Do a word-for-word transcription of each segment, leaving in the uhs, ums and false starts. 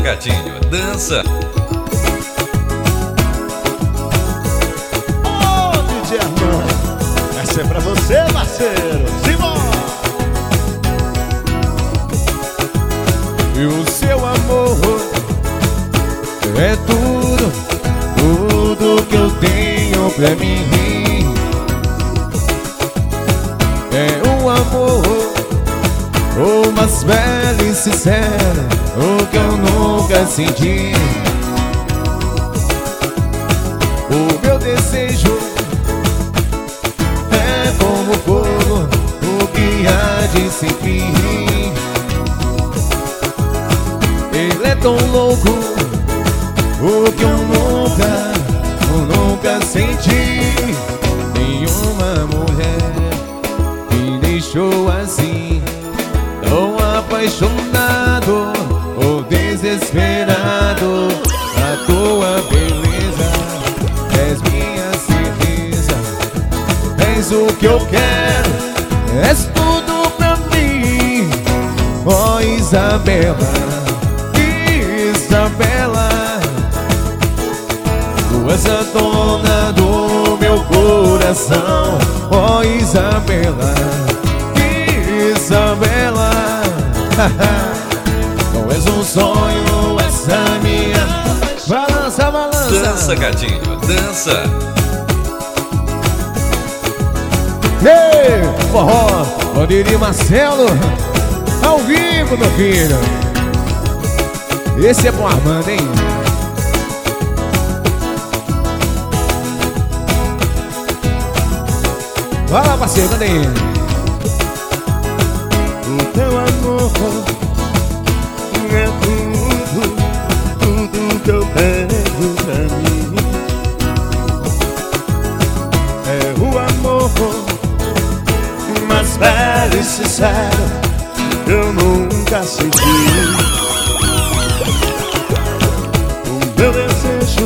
gatinho, dança. Ô, D J Armando, essa é pra você, parceiro. Simbora! E o seu amor é tudo, tudo que eu tenho pra mim. É um amor, o mais belo e sincero, o que eu nunca senti. O meu desejo é como fogo, o que há de sem fim. Ele é tão louco, o que eu nunca, eu nunca senti. Nenhuma mulher me deixou assim, tão apaixonado ou desesperado. A tua beleza és minha certeza, és o que eu quero, és tudo pra mim. Ó oh, Isabela, Isabela, tu és a dona do meu coração. Ó oh, Isabela, Isabela, tu és um sonho, essa minha. Balança, balança. Dança, gatinho, dança. Ei, forró, Valdir Marcelo, ao vivo, meu filho. Esse é bom Armando, hein? Vai lá, parceiro, manda aí. O teu amor é tudo, tudo que eu tenho pra mim. É o amor mais belo e sincero que eu nunca senti. O meu desejo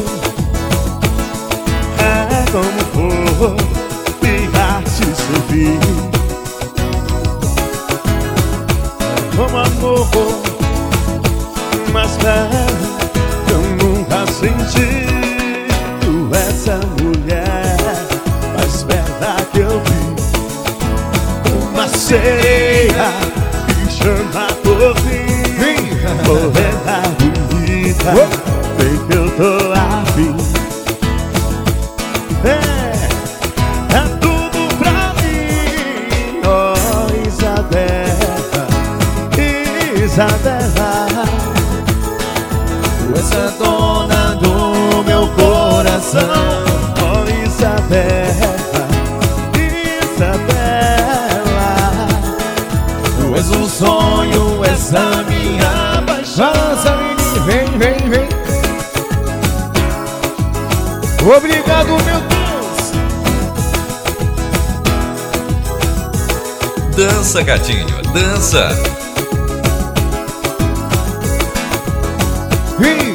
é como for ficar te servir. Como amor mais belo que eu nunca senti. Tu és a mulher mais bela que eu vi, uma sereia que chama por mim, morena bonita, vem que eu tô afim. É, é tudo pra mim, oh Isabela, Isabela, tu és a dona do meu coração. oh Isabela, Isabela, Tu és um sonho, és a minha paixão. Balança, menino, vem, vem, vem. Obrigado, meu Deus. Dança, gatinho, dança. Vem.